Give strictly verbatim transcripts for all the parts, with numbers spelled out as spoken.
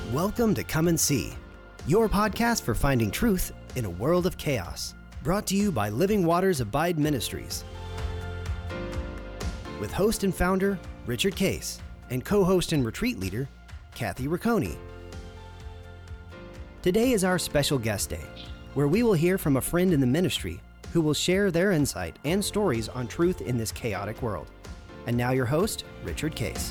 Welcome to Come and See, your podcast for finding truth in a world of chaos. Brought to you by Living Waters Abide Ministries. With host and founder, Richard Case, and co-host and retreat leader, Kathy Ricconi. Today is our special guest day, where we will hear from a friend in the ministry who will share their insight and stories on truth in this chaotic world. And now your host, Richard Case.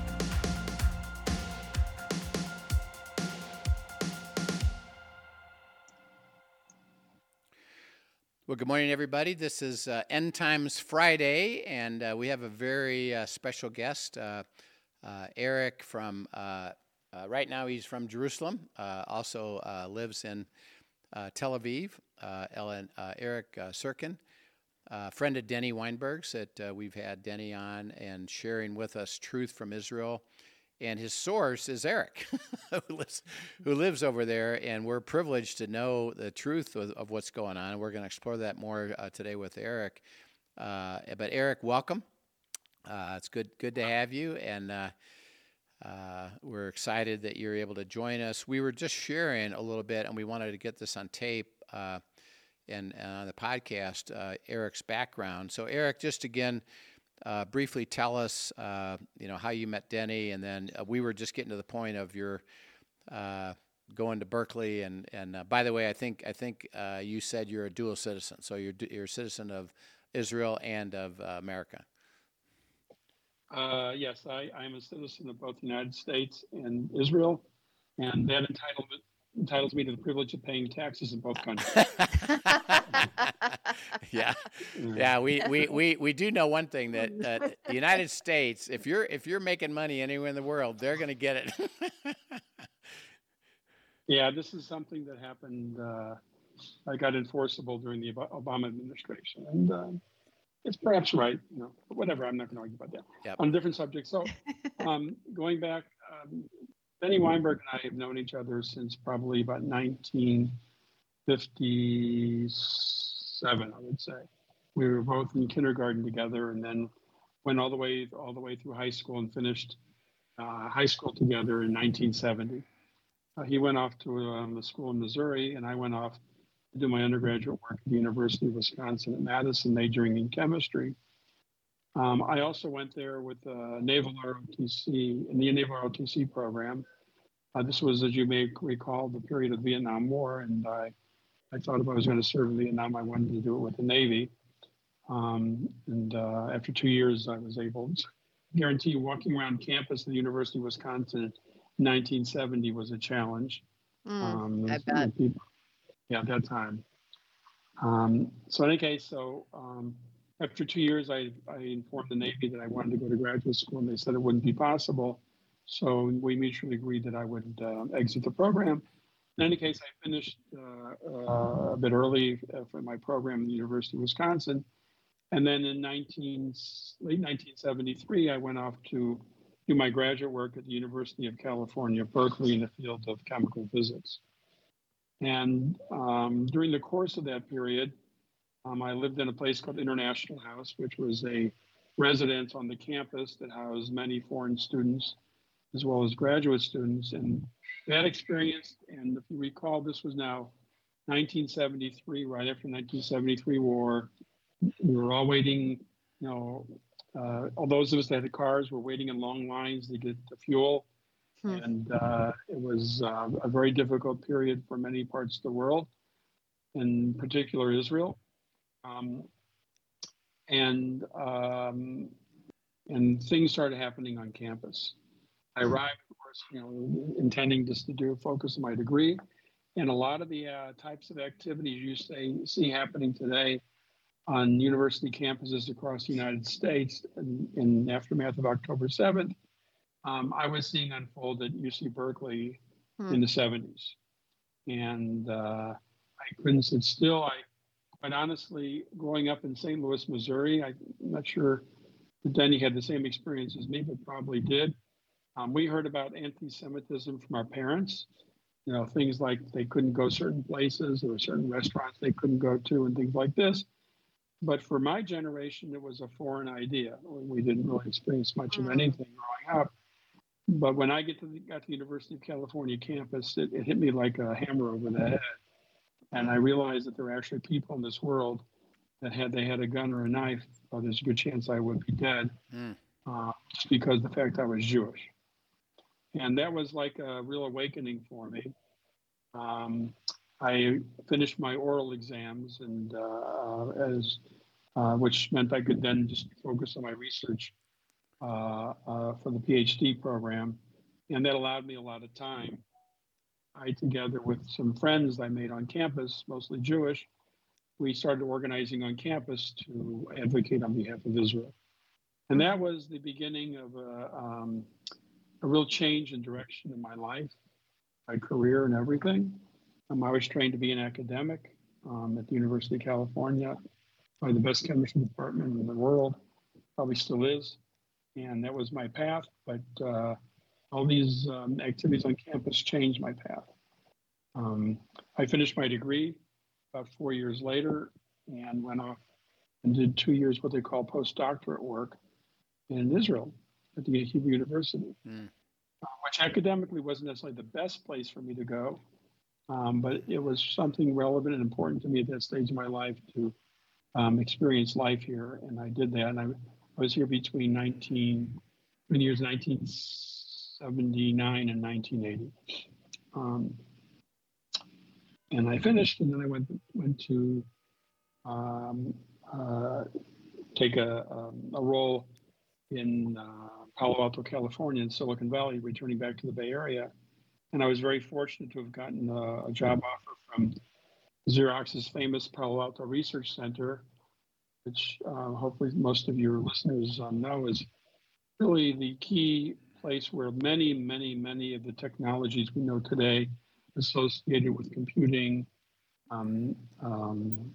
Well, good morning, everybody. This is uh, End Times Friday, and uh, we have a very uh, special guest, uh, uh, Eric from, uh, uh, right now he's from Jerusalem, uh, also uh, lives in uh, Tel Aviv, uh, Ellen, uh, Eric uh, Sirkin, uh, friend of Denny Weinberg's that uh, we've had Denny on and sharing with us truth from Israel. And his source is Eric, who, lives, who lives over there, and we're privileged to know the truth of, of what's going on. And we're going to explore that more uh, today with Eric. Uh, but Eric, welcome. Uh, it's good good to have you, and uh, uh, we're excited that you're able to join us. We were just sharing a little bit, and we wanted to get this on tape uh, and, and on the podcast, uh, Eric's background. So Eric, just again, Uh, briefly tell us, uh, you know, how you met Denny, and then uh, we were just getting to the point of your uh, going to Berkeley, and and uh, by the way, I think I think uh, you said you're a dual citizen, so you're you're a citizen of Israel and of uh, America. Uh, yes, I I'm a citizen of both the United States and Israel, and that entitlement entitles me to the privilege of paying taxes in both countries. yeah, yeah. We, we, we, we do know one thing, that uh, the United States, if you're if you're making money anywhere in the world, they're going to get it. Yeah, this is something that happened. Uh, I got enforceable during the Obama administration, and uh, it's perhaps right. You know, but whatever. I'm not going to argue about that. Yep. On a different subject. So, um, going back, um, Denny Weinberg and I have known each other since probably about nineteen fifty-seven, I would say. We were both in kindergarten together, and then went all the way all the way through high school and finished uh, high school together in nineteen seventy. Uh, he went off to um, the school in Missouri, and I went off to do my undergraduate work at the University of Wisconsin at Madison, majoring in chemistry. Um, I also went there with uh, Naval R O T C, in the Naval R O T C program. Uh, this was, as you may recall, the period of the Vietnam War, and I, I thought if I was going to serve in Vietnam, I wanted to do it with the Navy. Um, and uh, after two years, I was able to guarantee you walking around campus at the University of Wisconsin in nineteen seventy was a challenge. Mm, um, I bet. People, yeah, at that time. Um, so in any case, so um, after two years, I, I informed the Navy that I wanted to go to graduate school, and they said it wouldn't be possible. So we mutually agreed that I would uh, exit the program. In any case, I finished uh, uh, a bit early for my program at the University of Wisconsin. And then in nineteen, late nineteen seventy-three, I went off to do my graduate work at the University of California, Berkeley, in the field of chemical physics. And um, during the course of that period, um, I lived in a place called International House, which was a residence on the campus that housed many foreign students, as well as graduate students. And that experience, and if you recall, this was now nineteen seventy-three, right after the nineteen seventy-three war. We were all waiting, you know, uh, all those of us that had cars were waiting in long lines to get the fuel. Hmm. And uh, it was uh, a very difficult period for many parts of the world, in particular Israel. Um, and um, and things started happening on campus. I arrived, of course, you know, intending just to do a focus on my degree, and a lot of the uh, types of activities you say, see happening today on university campuses across the United States in, in the aftermath of October seventh, um, I was seeing unfold at U C Berkeley hmm. in the seventies. And uh, I couldn't sit still. I, quite honestly, growing up in Saint Louis, Missouri, I'm not sure that Denny had the same experience as me, but probably did. Um, we heard about anti-Semitism from our parents. You know, things like they couldn't go certain places, there were certain restaurants they couldn't go to, and things like this. But for my generation, it was a foreign idea. We didn't really experience much of anything growing up. but when I get to the, got to the University of California campus, it, it hit me like a hammer over the head. And I realized that there were actually people in this world that had they had a gun or a knife, well, there's a good chance I would be dead, Mm. uh, just because of the fact I was Jewish. And that was like a real awakening for me. Um, I finished my oral exams, and uh, as uh, which meant I could then just focus on my research uh, uh, for the PhD program, and that allowed me a lot of time. I, together with some friends I made on campus, mostly Jewish, we started organizing on campus to advocate on behalf of Israel. And that was the beginning of a, um, a real change in direction in my life, my career and everything. Um, I was trained to be an academic um, at the University of California by the best chemistry department in the world, probably still is. And that was my path, but uh, all these um, activities on campus changed my path. Um, I finished my degree about four years later and went off and did two years what they call postdoctorate work in Israel at the Hebrew University, Mm. uh, which academically wasn't necessarily the best place for me to go, um, but it was something relevant and important to me at that stage of my life to um, experience life here, and I did that. And I, I was here between nineteen, between the years nineteen seventy-nine and nineteen eighty. Um, and I finished, and then I went went to um, uh, take a, um, a role in uh, Palo Alto, California, in Silicon Valley, returning back to the Bay Area. And I was very fortunate to have gotten a, a job offer from Xerox's famous Palo Alto Research Center, which uh, hopefully most of your listeners um, know is really the key place where many, many, many of the technologies we know today associated with computing, um, um,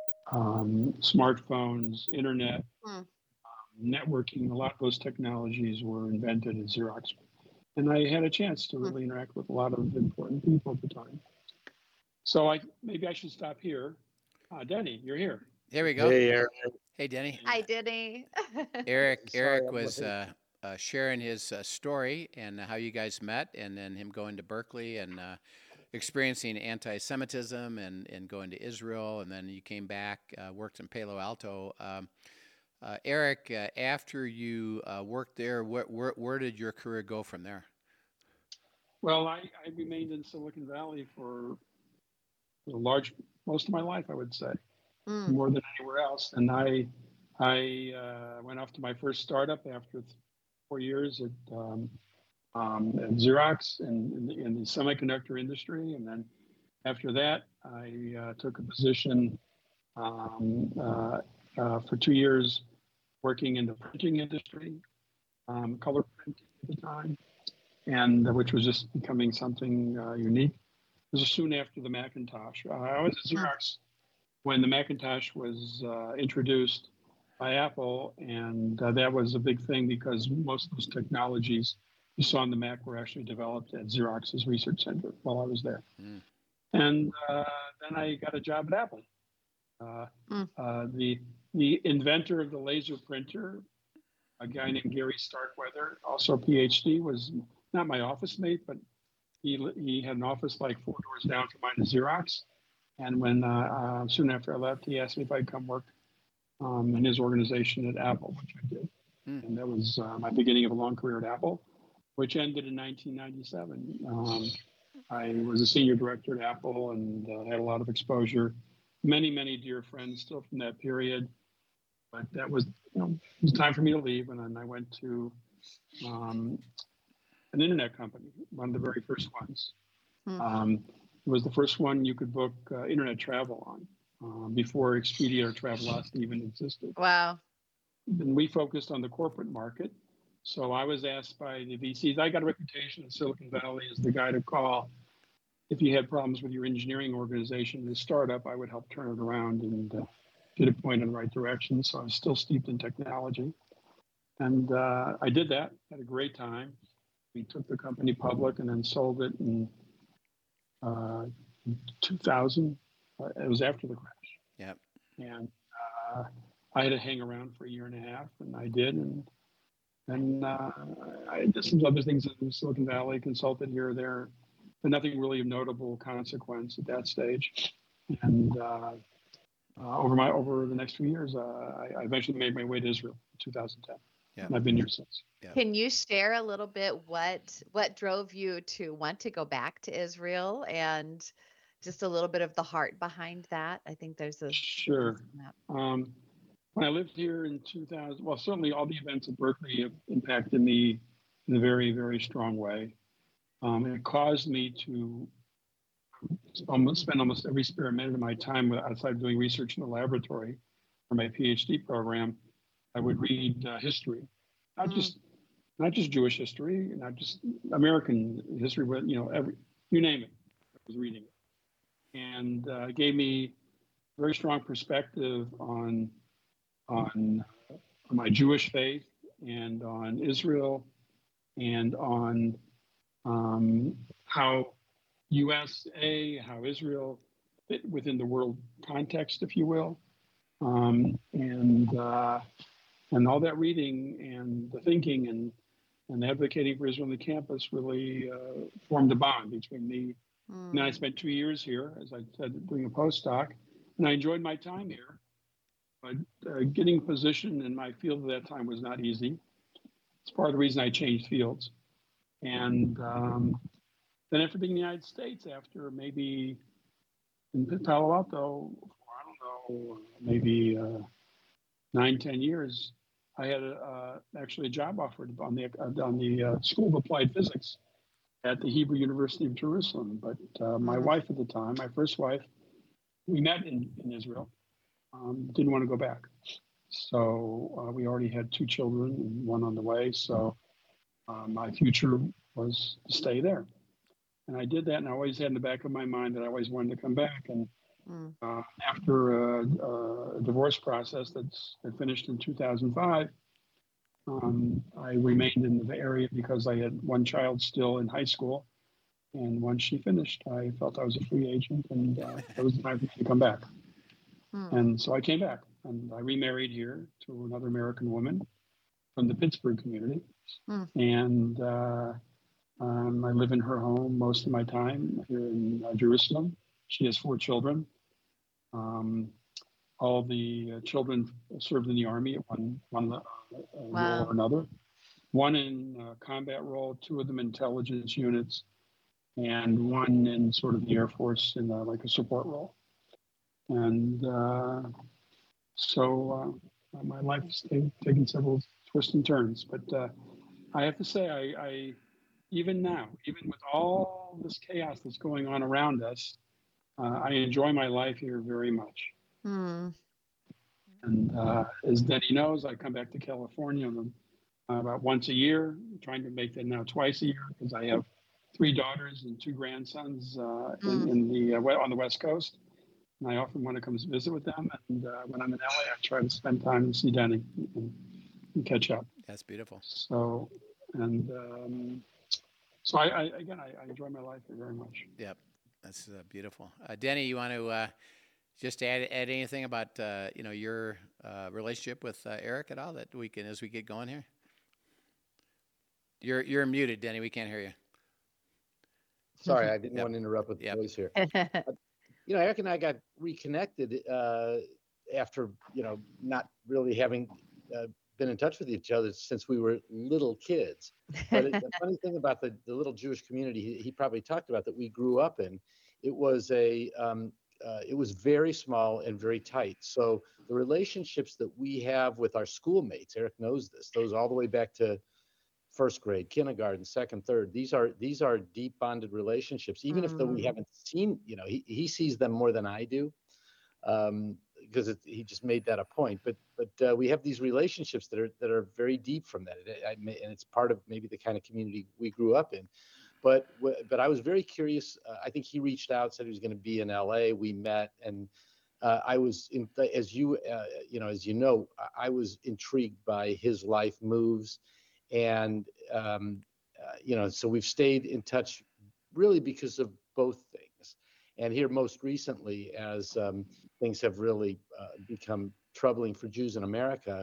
um, smartphones, internet, Hmm. networking, a lot of those technologies were invented at Xerox. And I had a chance to Hmm. really interact with a lot of important people at the time. So I maybe I should stop here. Uh, Denny, you're here. There we go. Hey, Eric. Hey, Denny. Hi, Denny. Eric Sorry, Eric I'm was late. uh, uh, sharing his uh, story and how you guys met, and then him going to Berkeley and uh, experiencing anti-Semitism and, and going to Israel, and then you came back, uh, worked in Palo Alto. Um, uh, Eric, uh, after you uh, worked there, where, where, where did your career go from there? Well, I, I remained in Silicon Valley for a large, most of my life, I would say, Hmm. more than anywhere else. And I, I uh, went off to my first startup after four years at, um, um, at Xerox in, in, the, in the semiconductor industry. And then after that, I uh, took a position um, uh, uh, for two years working in the printing industry, um, color printing at the time, and uh, which was just becoming something uh, unique. It was soon after the Macintosh. Uh, I was at Xerox when the Macintosh was uh, introduced by Apple, and uh, that was a big thing because most of those technologies you saw on the Mac were actually developed at Xerox's research center while I was there. Mm. And uh, then I got a job at Apple. Uh, Mm. uh, the the inventor of the laser printer, a guy named Gary Starkweather, also a PhD, was not my office mate, but he he had an office like four doors down from mine at Xerox. And when uh, uh, soon after I left, he asked me if I'd come work um, in his organization at Apple, which I did. Mm. And that was uh, my beginning of a long career at Apple, which ended in nineteen ninety-seven. Um, I was a senior director at Apple and uh, had a lot of exposure. Many, many dear friends still from that period. But that was, you know, it was time for me to leave. And then I went to um, an internet company, one of the very first ones. Hmm. Um, it was the first one you could book uh, internet travel on uh, before Expedia or Travelocity even existed. Wow. And we focused on the corporate market. So I was asked by the V Cs, I got a reputation in Silicon Valley as the guy to call. If you had problems with your engineering organization in a startup, I would help turn it around and uh, get it pointed in the right direction. So I was still steeped in technology. And uh, I did that, had a great time. We took the company public and then sold it in uh, two thousand. Uh, it was after the crash. And uh, I did some other things in Silicon Valley, consulted here or there, but nothing really of notable consequence at that stage. And uh, uh, over my over the next few years, uh, I, I eventually made my way to Israel in two thousand ten, Yeah. and I've been here since. Yeah. Can you share a little bit what what drove you to want to go back to Israel and just a little bit of the heart behind that? I think there's a Sure. Um, when I lived here in two thousand, well, certainly all the events at Berkeley have impacted me in a very, very strong way. Um, it caused me to almost spend almost every spare minute of my time outside doing research in the laboratory for my PhD program. I would read uh, history, not Mm. just not just Jewish history, not just American history, but you know, every you name it, I was reading it, and uh, it gave me a very strong perspective on on my Jewish faith and on Israel and on um, how U S A, how Israel fit within the world context, if you will, um, and uh, and all that reading and the thinking and and advocating for Israel on the campus really uh, formed a bond between me. Mm. And then I spent two years here, as I said, doing a postdoc, and I enjoyed my time here. But uh, getting a position in my field at that time was not easy. It's part of the reason I changed fields. And um, then after being in the United States, after maybe in Palo Alto, I don't know, maybe uh, nine, ten years, I had a, uh, actually a job offered on the uh, on the uh, School of Applied Physics at the Hebrew University of Jerusalem. But uh, my Mm. wife at the time, my first wife, we met in, in Israel, um, didn't want to go back. So uh, we already had two children and one on the way. So uh, my future was to stay there. And I did that, and I always had in the back of my mind that I always wanted to come back. And Mm. uh, after a, a divorce process that's that finished in two thousand five, um, I remained in the area because I had one child still in high school. And once she finished, I felt I was a free agent, and uh, it was time for me to come back. Mm. And so I came back, and I remarried here to another American woman from the Pittsburgh community. Mm. And uh, um, I live in her home most of my time here in uh, Jerusalem. She has four children. Um, all the uh, children served in the army at one, one uh, role Wow. or another. One in uh, combat role, two of them intelligence units, and one in sort of the Air Force in uh, like a support role. And uh, so uh, my life has taken, taken several twists and turns. But uh, I have to say, I, I even now, even with all this chaos that's going on around us, uh, I enjoy my life here very much. Mm. And uh, as Denny knows, I come back to California uh, about once a year, trying to make that now twice a year because I have three daughters and two grandsons uh, in, Mm. in the uh, on the West Coast. And I often want to come visit with them. And uh, when I'm in L A, I try to spend time and see Denny and, and catch up. That's beautiful. So, and um, so I, I again, I, I enjoy my life here very much. Yep. That's uh, beautiful. Uh, Denny, you want to uh, just add add anything about uh, you know your uh, relationship with uh, Eric at all that we can as we get going here? You're you're muted, Denny. We can't hear you. Sorry, I didn't Yep. want to interrupt with the Yep. voice here. You know, Eric and I got reconnected uh, after, you know, not really having uh, been in touch with each other since we were little kids. But it, the funny thing about the, the little Jewish community he, he probably talked about that we grew up in, it was a um, uh, it was very small and very tight. So the relationships that we have with our schoolmates, Eric knows this, those all the way back to first grade, kindergarten, second, third. These are these are deep bonded relationships. Even if though we Mm. haven't seen, you know, he, he sees them more than I do, um, because it, he just made that a point. But but uh, we have these relationships that are that are very deep from that, it, I, and it's part of maybe the kind of community we grew up in. But but I was very curious. Uh, I think he reached out, said he was going to be in L A. We met, and uh, I was in, as you uh, you know as you know, I was intrigued by his life moves. And, um, uh, you know, so we've stayed in touch really because of both things. And here most recently, as um, things have really uh, become troubling for Jews in America,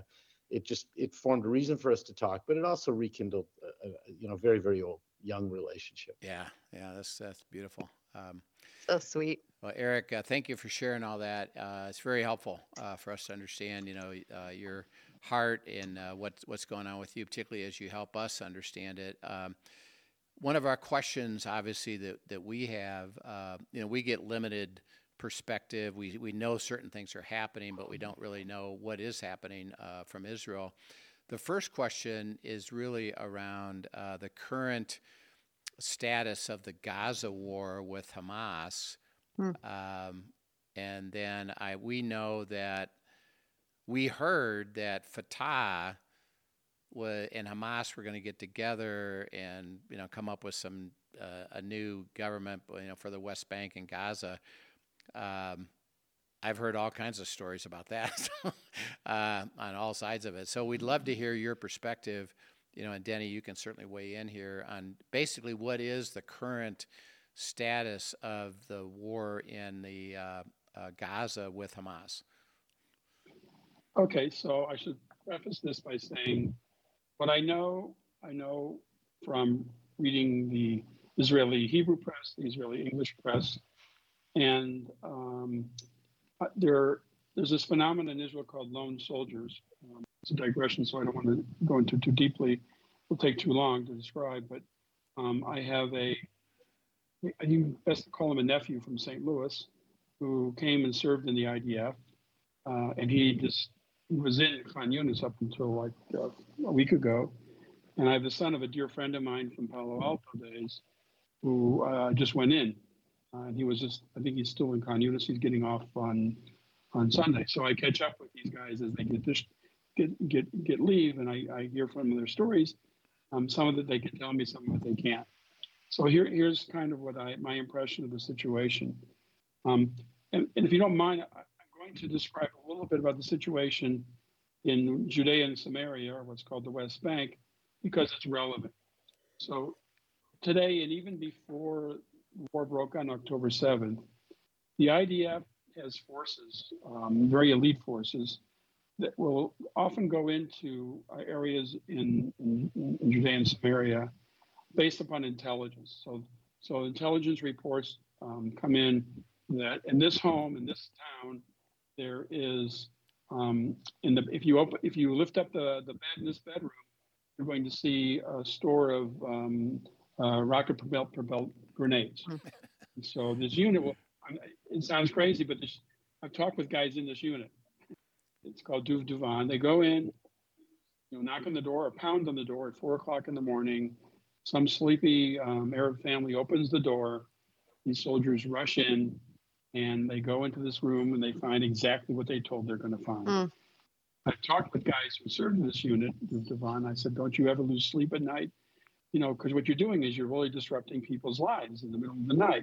it just it formed a reason for us to talk, but it also rekindled a, a you know very very old young relationship. Yeah, yeah, that's that's beautiful. Um, So sweet. well, Eric, uh, thank you for sharing all that. Uh, it's very helpful uh, for us to understand, you know, uh, your heart and uh, what's what's going on with you, particularly as you help us understand it. Um, one of our questions, obviously, that that we have, uh, you know, we get limited perspective. We we know certain things are happening, but we don't really know what is happening uh, from Israel. The first question is really around uh, the current status of the Gaza war with Hamas. Hmm. Um, and then I we know that we heard that Fatah wa- and Hamas were going to get together and you know come up with some uh, a new government you know for the West Bank and Gaza. Um, I've heard all kinds of stories about that uh, on all sides of it. So we'd love to hear your perspective. You know, and Denny, you can certainly weigh in here on basically what is the current status of the war in the uh, uh, Gaza with Hamas. Okay, so I should preface this by saying what I know, I know from reading the Israeli Hebrew press, the Israeli English press, and um, uh, there, there's this phenomenon in Israel called lone soldiers. Um, it's a digression, so I don't want to go into too deeply. It'll take too long to describe, but um, I have a, I think best to call him a nephew from Saint Louis, who came and served in the I D F, uh, and he just he was in Khan Yunis up until like uh, a week ago. And I have the son of a dear friend of mine from Palo Alto days, who uh, just went in, uh, and he was just I think he's still in Khan Yunis. He's getting off on on Sunday, so I catch up with these guys as they get this get get get leave, and I, I hear from their stories. Um, some of it they can tell me, some of it they can't. So here, here's kind of what I my impression of the situation. Um, and, and if you don't mind, I, I'm going to describe a little bit about the situation in Judea and Samaria, or what's called the West Bank, because it's relevant. So today, and even before the war broke on October seventh, the I D F has forces, um, very elite forces, that will often go into uh, areas in, in, in Judea and Samaria based upon intelligence. So, so intelligence reports um, come in that in this home, in this town, there is um, in the if you open if you lift up the the bed in this bedroom, you're going to see a store of um, uh, rocket propelled propelled grenades. And so this unit will. It sounds crazy, but this, I've talked with guys in this unit. It's called Duv Duvan. They go in, you know, knock on the door or pound on the door at four o'clock in the morning. Some sleepy um, Arab family opens the door. These soldiers rush in, and they go into this room, and they find exactly what they told they're going to find. Mm. I've talked with guys who served in this unit, Duv Duvan. I said, don't you ever lose sleep at night? You know, because what you're doing is you're really disrupting people's lives in the middle of the night.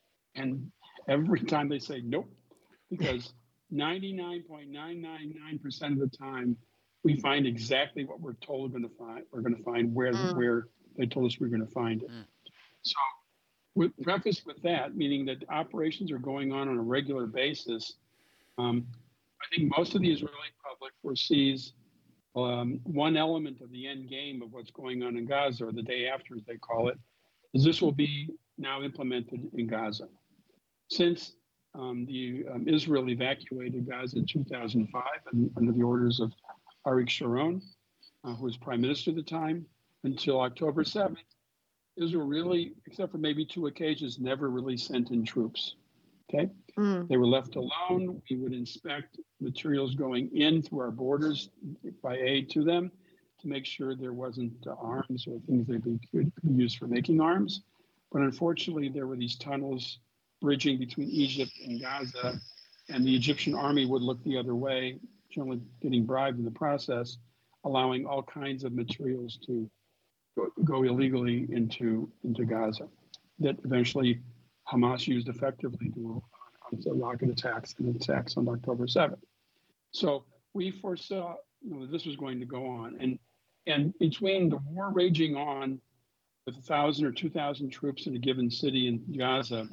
And every time they say nope, because ninety-nine point nine nine nine percent of the time we find exactly what we're told we're going to find. We're going to find where Mm. where they told us we're going to find it. Mm. So, with preface with that, meaning that operations are going on on a regular basis. Um, I think most of the Israeli public foresees um, one element of the end game of what's going on in Gaza, or the day after, as they call it, is this will be now implemented in Gaza. Since um, the um, Israel evacuated Gaza in two thousand five and under the orders of Arik Sharon, uh, who was prime minister at the time, until October seventh, Israel really, except for maybe two occasions, never really sent in troops. Okay, Mm. they were left alone. We would inspect materials going in through our borders by aid to them to make sure there wasn't uh, arms or things that they could be used for making arms. But unfortunately, there were these tunnels bridging between Egypt and Gaza, and the Egyptian army would look the other way, generally getting bribed in the process, allowing all kinds of materials to go, go illegally into, into Gaza that eventually Hamas used effectively to uh, rocket attacks and attacks on October seventh. So we foresaw, you know, this was going to go on. And, and between the war raging on with a thousand or two thousand troops in a given city in Gaza,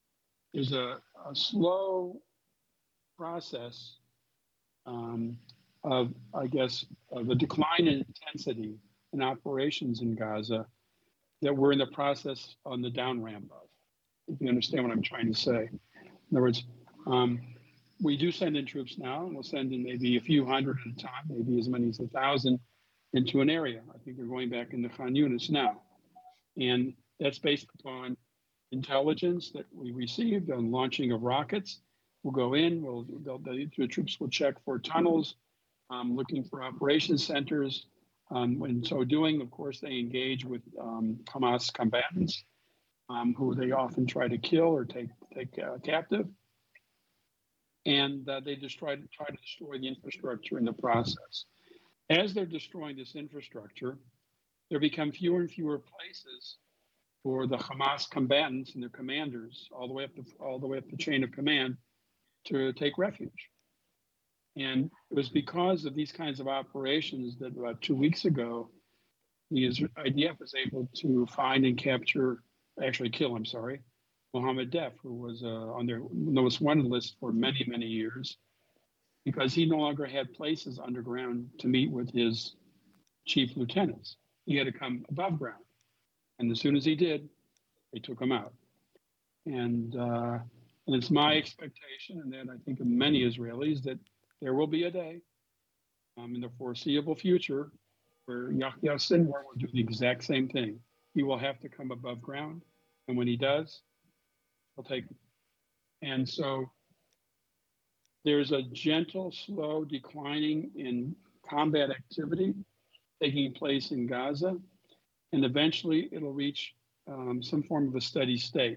there's a, a slow process um, of, I guess, of the decline in intensity in operations in Gaza that we're in the process on the down ramp of, if you understand what I'm trying to say. In other words, um, we do send in troops now, and we'll send in maybe a few hundred at a time, maybe as many as a thousand into an area. I think they're going back into Khan Yunis now. And that's based upon intelligence that we received on launching of rockets. We'll go in, we'll, they'll, the, the troops will check for tunnels, um, looking for operations centers. Um, in so doing, of course, they engage with um, Hamas combatants, um, who they often try to kill or take, take uh, captive. And uh, they destroy, try to destroy the infrastructure in the process. As they're destroying this infrastructure, there become fewer and fewer places for the Hamas combatants and their commanders, all the way up the all the way up the chain of command, to take refuge. And it was because of these kinds of operations that about two weeks ago, the I D F was able to find and capture, actually kill, I'm sorry, Mohammed Def, who was uh, on their most wanted list for many, many years, because he no longer had places underground to meet with his chief lieutenants. He had to come above ground. And as soon as he did, they took him out. And, uh, and it's my expectation, and that I think of many Israelis, that there will be a day um, in the foreseeable future where Yahya Sinwar will do the exact same thing. He will have to come above ground. And when he does, he'll take him. And so there's a gentle, slow declining in combat activity taking place in Gaza. And eventually it'll reach um, some form of a steady state.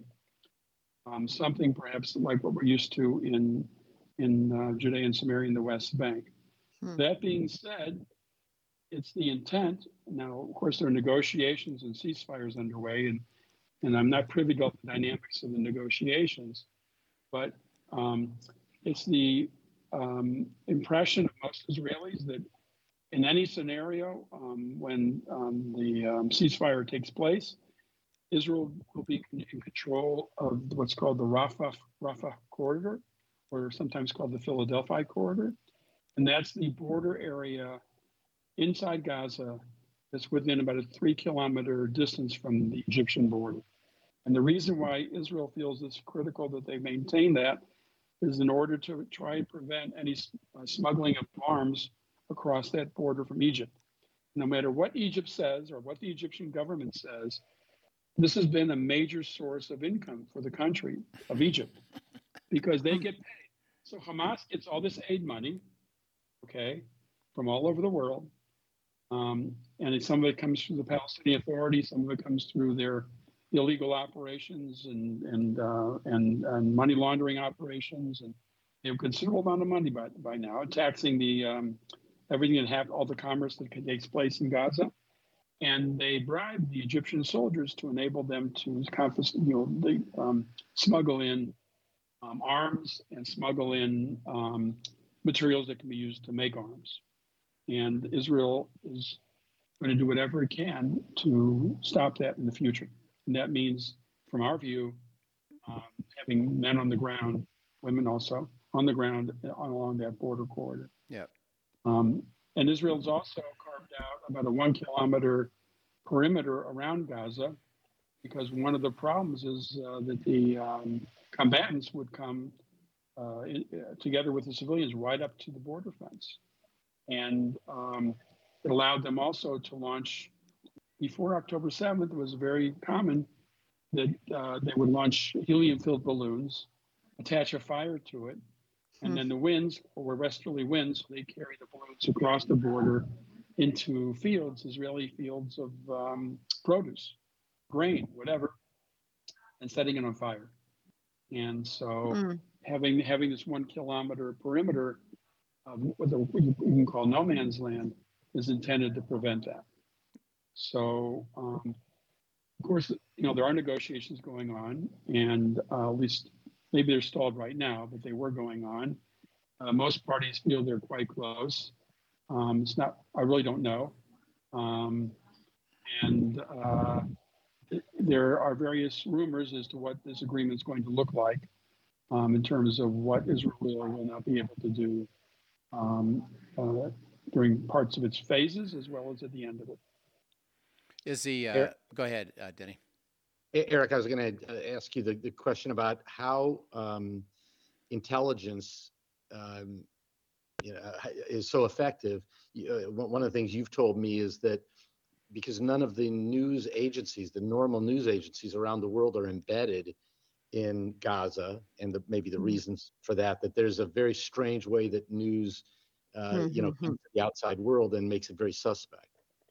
Um, something perhaps like what we're used to in, in uh, Judea and Samaria in the West Bank. Hmm. That being said, it's the intent. Now, of course, there are negotiations and ceasefires underway, and, and I'm not privy to the dynamics of the negotiations, but um, it's the um, impression of most Israelis that in any scenario, um, when um, the um, ceasefire takes place, Israel will be in control of what's called the Rafah, Rafah corridor, or sometimes called the Philadelphia corridor. And that's the border area inside Gaza that's within about a three kilometer distance from the Egyptian border. And the reason why Israel feels it's critical that they maintain that is in order to try and prevent any uh, smuggling of arms across that border from Egypt. No matter what Egypt says or what the Egyptian government says, this has been a major source of income for the country of Egypt because they get paid. So Hamas gets all this aid money, okay, from all over the world. Um, and some of it comes through the Palestinian Authority, some of it comes through their illegal operations and and uh, and, and money laundering operations. And they have a considerable amount of money by, by now, taxing the um, everything that have all the commerce that takes place in Gaza. And they bribe the Egyptian soldiers to enable them to confiscate, you know, they um, smuggle in um, arms and smuggle in um, materials that can be used to make arms. And Israel is going to do whatever it can to stop that in the future. And that means, from our view, um, having men on the ground, women also, on the ground along that border corridor. Yeah. Um, and Israel's also carved out about a one kilometer perimeter around Gaza, because one of the problems is uh, that the um, combatants would come uh, in, uh, together with the civilians right up to the border fence. And um, it allowed them also to launch, before October seventh, it was very common that uh, they would launch helium-filled balloons, attach a fire to it, and hmm. then the winds, or westerly winds, they carry the balloons across the border into fields, Israeli fields of um, produce, grain, whatever, and setting it on fire. And so mm. having having this one kilometer perimeter of what you can call no man's land is intended to prevent that. So, um, of course, you know, there are negotiations going on, and uh, at least maybe they're stalled right now, but they were going on. Uh, most parties feel they're quite close. Um, it's not, I really don't know. Um, and uh, th- there are various rumors as to what this agreement is going to look like um, in terms of what Israel will or will not be able to do um, uh, during parts of its phases as well as at the end of it. Is the, uh, Eric, go ahead, uh, Denny. Eric, I was going to ask you the, the question about how um, intelligence um, you know, is so effective. Uh, one of the things you've told me is that because none of the news agencies, the normal news agencies around the world are embedded in Gaza, and the, maybe the reasons for that, that there's a very strange way that news, uh, you know, comes to the outside world and makes it very suspect.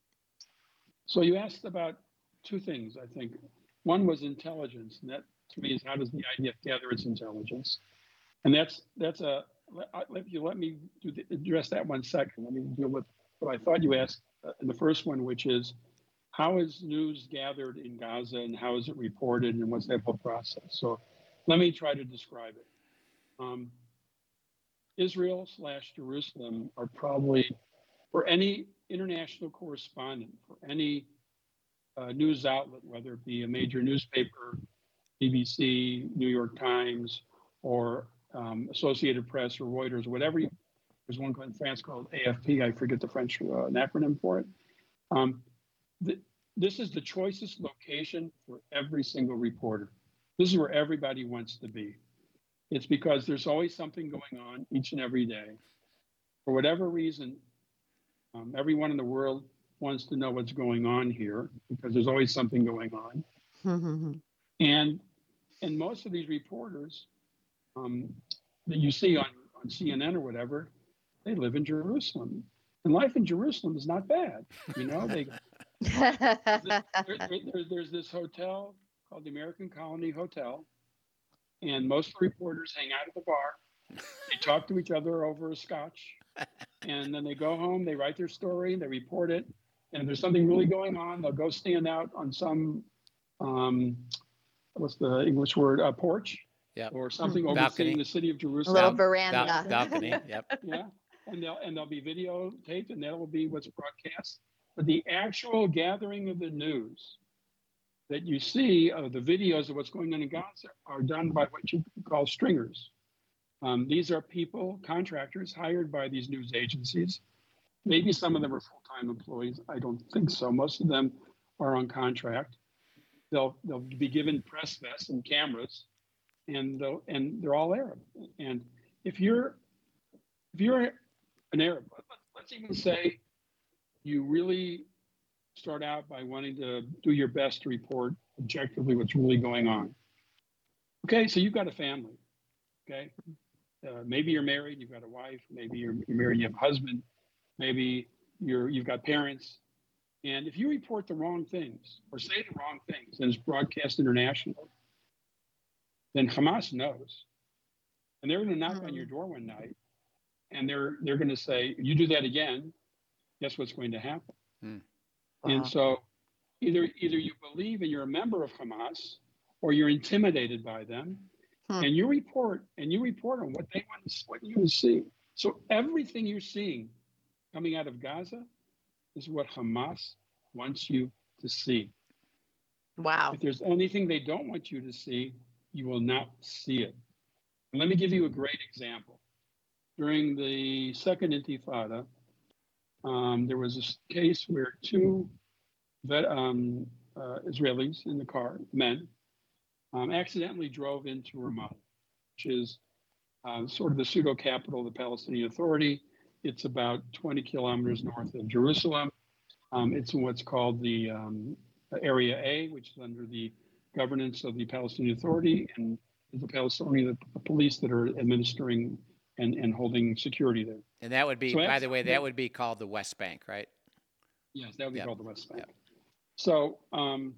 So you asked about two things, I think. One was intelligence, and that to me is how does the I D F gather its intelligence? And that's that's a, if you let me do the, address that one second, let me deal with what I thought you asked in the first one, which is how is news gathered in Gaza and how is it reported and what's that whole process? So let me try to describe it. Um, Israel slash Jerusalem are probably, for any international correspondent, for any uh, news outlet, whether it be a major newspaper, B B C, New York Times, or um, Associated Press or Reuters, whatever. You, there's one in France called A F P. I forget the French uh, acronym for it. Um, the, this is the choicest location for every single reporter. This is where everybody wants to be. It's because there's always something going on each and every day. For whatever reason, um, everyone in the world wants to know what's going on here because there's always something going on. and and most of these reporters um, that you see on, on C N N or whatever, they live in Jerusalem. And life in Jerusalem is not bad. You know, they there, there, there's this hotel called the American Colony Hotel. And most of the reporters hang out at the bar. They talk to each other over a scotch. And then they go home, they write their story, they report it. And if there's something really going on, they'll go stand out on some, um, what's the English word, uh, porch Yep. or something Balcony. overseeing the city of A Jerusalem. little veranda. Bal- balcony, yep. Yeah, and they'll and they'll be videotaped, and that will be what's broadcast. But the actual gathering of the news that you see of uh, the videos of what's going on in Gaza are done by what you call stringers. Um, these are people, contractors hired by these news agencies. Maybe some of them are full-time employees. I don't think so. Most of them are on contract. They'll they'll be given press vests and cameras, and they'll, and they're all Arab. And if you're if you're an Arab, let's even say you really start out by wanting to do your best to report objectively what's really going on. Okay, so you've got a family. Okay, uh, maybe you're married, you've got a wife. Maybe you're, you're married, you have a husband. Maybe you're you've got parents. And if you report the wrong things or say the wrong things and it's broadcast internationally, then Hamas knows, and they're going to knock mm-hmm. on your door one night, and they're they're going to say, "You do that again, guess what's going to happen?" Mm. Wow. And so, either either you believe and you're a member of Hamas, or you're intimidated by them, hmm. and you report and you report on what they want to, what you want to see. So everything you're seeing coming out of Gaza is what Hamas wants you to see. Wow. If there's anything they don't want you to see, you will not see it. And let me give you a great example. During the second Intifada, um, there was a case where two vet, um, uh, Israelis in the car, men, um, accidentally drove into Ramallah, which is uh, sort of the pseudo capital of the Palestinian Authority. It's about twenty kilometers north of Jerusalem. Um, it's in what's called the um, Area A, which is under the governance of the Palestinian Authority, and the Palestinian the police that are administering and, and holding security there. And that would be, so by the way, that would be called the West Bank, right? Yes, that would be yep. called the West Bank. Yep. So, um,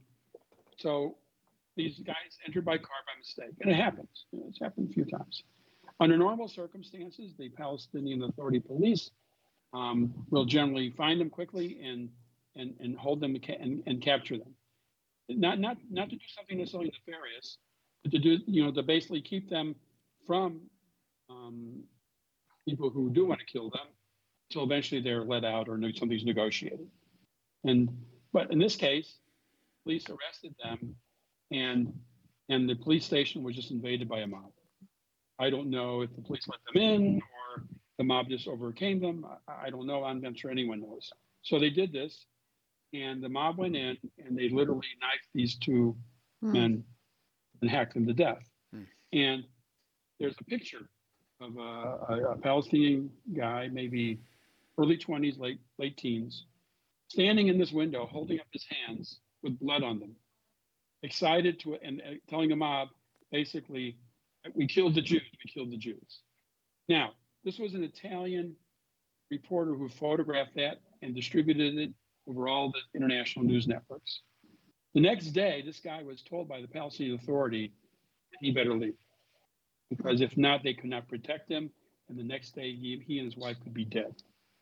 so these guys entered by car by mistake, and it happens. You know, it's happened a few times. Under normal circumstances, the Palestinian Authority police um, will generally find them quickly and and and hold them and, and capture them. Not not not to do something necessarily nefarious, but to do you know to basically keep them from um, people who do want to kill them until eventually they're let out or something's negotiated. And but in this case, police arrested them, and and the police station was just invaded by a mob. I don't know if the police let them in or the mob just overcame them. I, I don't know. I'm not sure anyone knows. So they did this, and the mob went in and they literally knifed these two Hmm. men and hacked them to death. Hmm. And there's a picture of a, a, a Palestinian guy, maybe early twenties, late late teens, standing in this window, holding up his hands with blood on them, excited to and uh, telling a mob, basically, we killed the Jews, we killed the Jews. Now, this was an Italian reporter who photographed that and distributed it over all the international news networks. The next day, this guy was told by the Palestinian Authority that he better leave, because if not, they could not protect him. And the next day, he, he and his wife could be dead.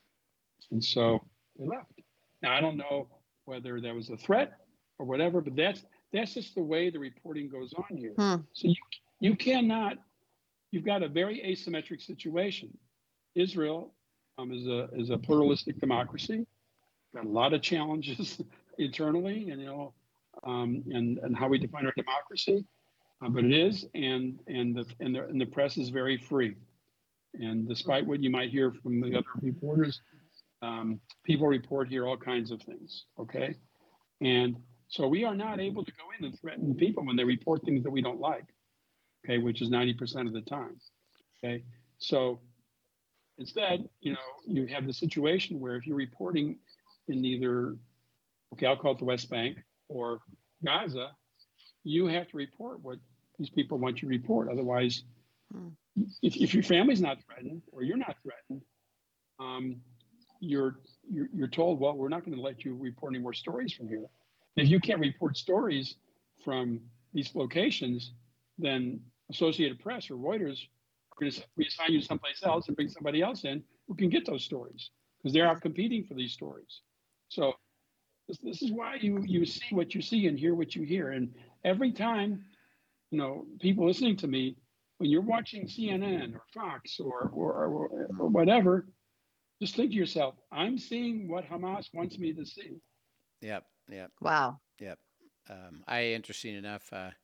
And so they left. Now, I don't know whether that was a threat or whatever, but that's that's just the way the reporting goes on here. Hmm. So you you cannot, you've got a very asymmetric situation. Israel um, is a is a pluralistic democracy, got a lot of challenges internally, and you know, um, and and how we define our democracy, uh, but it is, and and the and the and the press is very free, and despite what you might hear from the other reporters, um, people report here all kinds of things. Okay, and so we are not able to go in and threaten people when they report things that we don't like. Okay, which is ninety percent of the time. Okay, so instead, you know, you have the situation where if you're reporting in either, okay, I'll call it the West Bank or Gaza, you have to report what these people want you to report. Otherwise, Hmm. if, if your family's not threatened or you're not threatened, um, you're, you're you're told, well, we're not going to let you report any more stories from here. If you can't report stories from these locations, then Associated Press or Reuters are going to reassign you someplace else and bring somebody else in who can get those stories, because they're out competing for these stories. So this, this is why you you see what you see and hear what you hear. And every time, you know, people listening to me, when you're watching C N N or Fox or or, or, or whatever, just think to yourself, I'm seeing what Hamas wants me to see. Yep, yep, Wow. yep. Um, I, interesting enough, uh,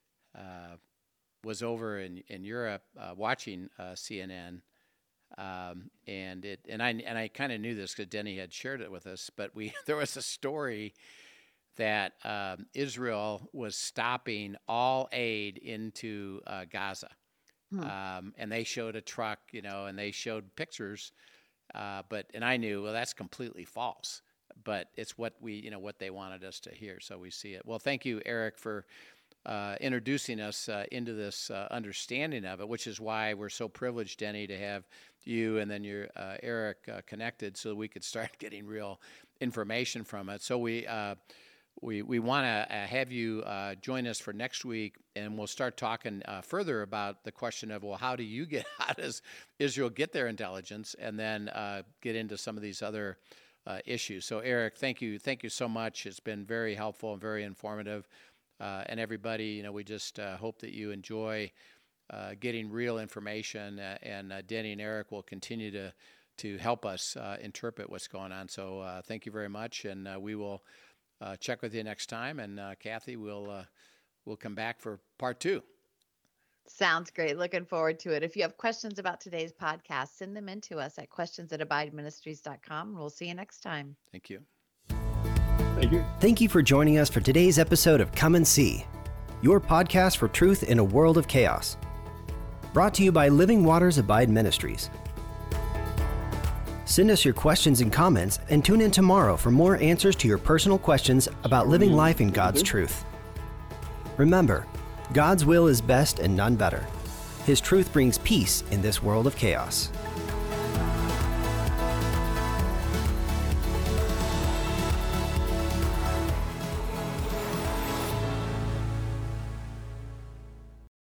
uh, was over in in Europe uh, watching uh, C N N, um, and it and I and I kind of knew this because Denny had shared it with us. But we there was a story that um, Israel was stopping all aid into uh, Gaza, Hmm. um, and they showed a truck, you know, and they showed pictures. Uh, but and I knew, well, that's completely false. But it's what we, you know, what they wanted us to hear. So we see it. Well, thank you, Eric, for uh, introducing us uh, into this uh, understanding of it, which is why we're so privileged, Denny, to have you and then your uh, Eric uh, connected, so that we could start getting real information from it. So we uh, we we want to uh, have you uh, join us for next week, and we'll start talking uh, further about the question of, well, how do you get, how does Israel get their intelligence, and then uh, get into some of these other Uh, issues. So, Eric, thank you, thank you so much. It's been very helpful and very informative. Uh, and everybody, you know, we just uh, hope that you enjoy uh, getting real information. Uh, and uh, Denny and Eric will continue to to help us uh, interpret what's going on. So, uh, thank you very much, and uh, we will uh, check with you next time. And uh, Kathy, will uh, we'll come back for part two. Sounds great. Looking forward to it. If you have questions about today's podcast, send them in to us at questions at abide ministries dot com. We'll see you next time. Thank you. Thank you. Thank you for joining us for today's episode of Come and See, your podcast for truth in a world of chaos. Brought to you by Living Waters Abide Ministries. Send us your questions and comments, and tune in tomorrow for more answers to your personal questions about living life in God's truth. Remember, God's will is best and none better. His truth brings peace in this world of chaos.